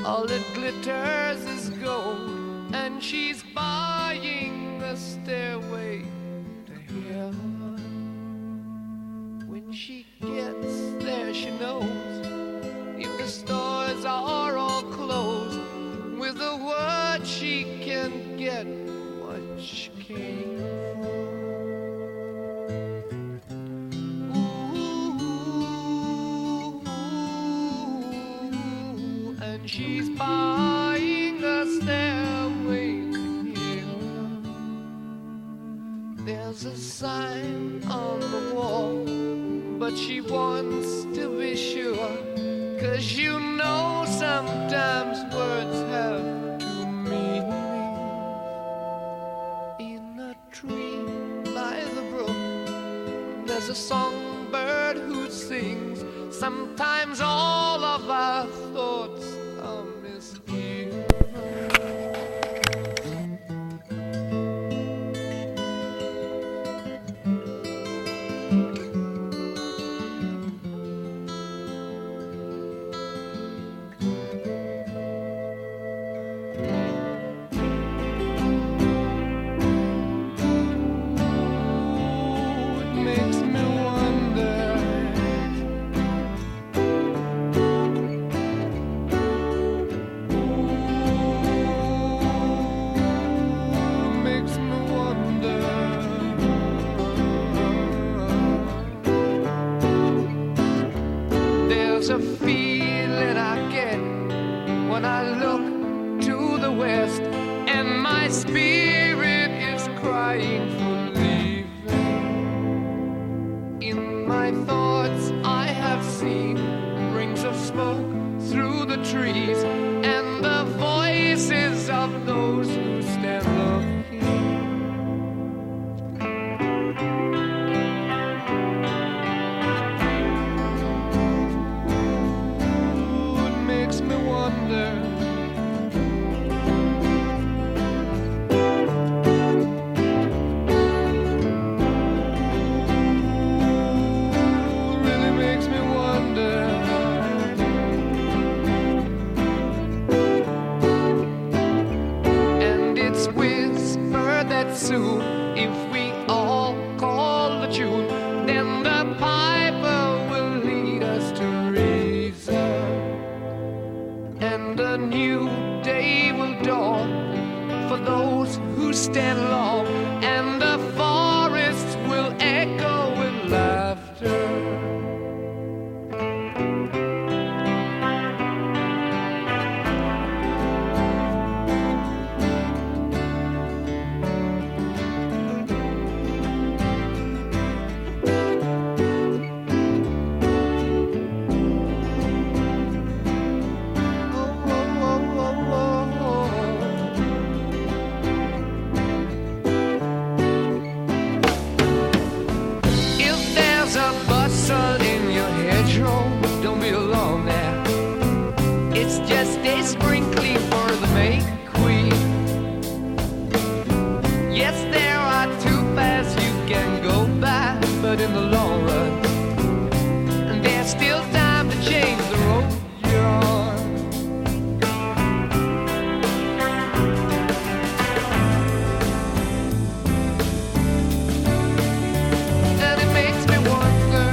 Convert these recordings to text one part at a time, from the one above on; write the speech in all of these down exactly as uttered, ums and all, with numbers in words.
All that glitters is gold, and she's buying a stairway to heaven. When she gets there, she knows if the stores are all closed, with a word she can get what she came for. Ooh, and she's buying a stairway to heaven. There's a sign on the wall, but she wants to be sure, 'cause you know sometimes words have two meanings. In a tree by the brook, there's a songbird who sings. Sometimes all of our thoughts are misgiven. There's a feeling I get when I look to the west, and my spirit is crying for leaving. In my thoughts I have seen rings of smoke through the trees, and the voices of those who stand looking. Soon, if we all call the tune, then the piper will lead us to reason, and a new day will dawn for those who stand long, and the forests will echo with laughter. Just a sprinkling for the May Queen. Yes, there are two paths you can go by, but in the long run, there's still time to change the road you're on. And it makes me wonder,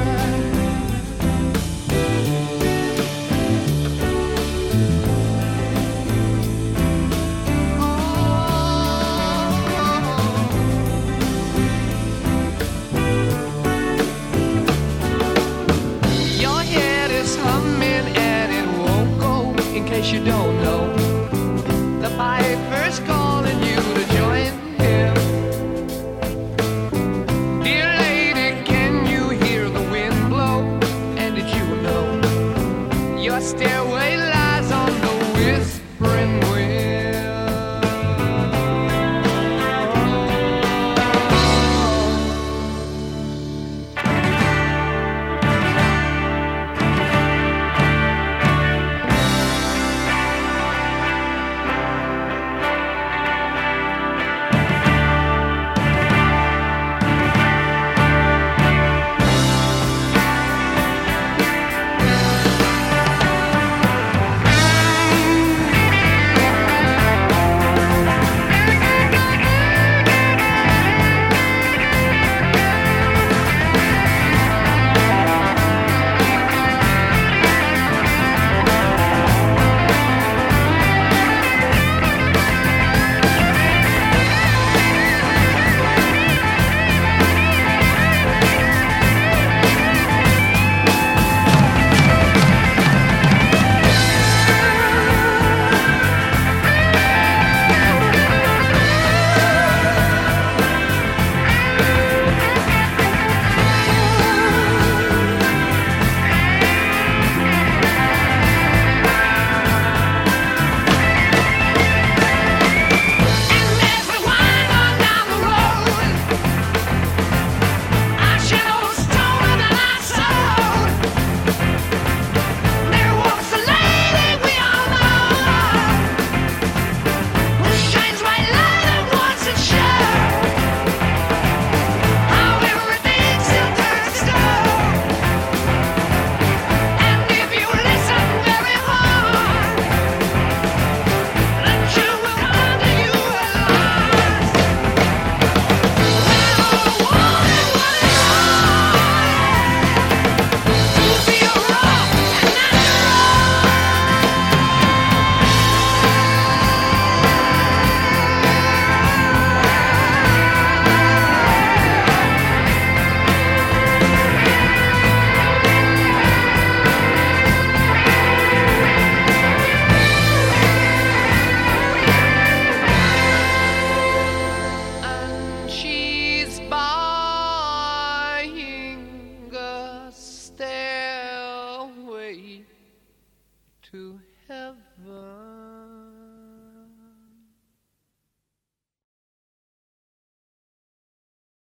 you don't know, the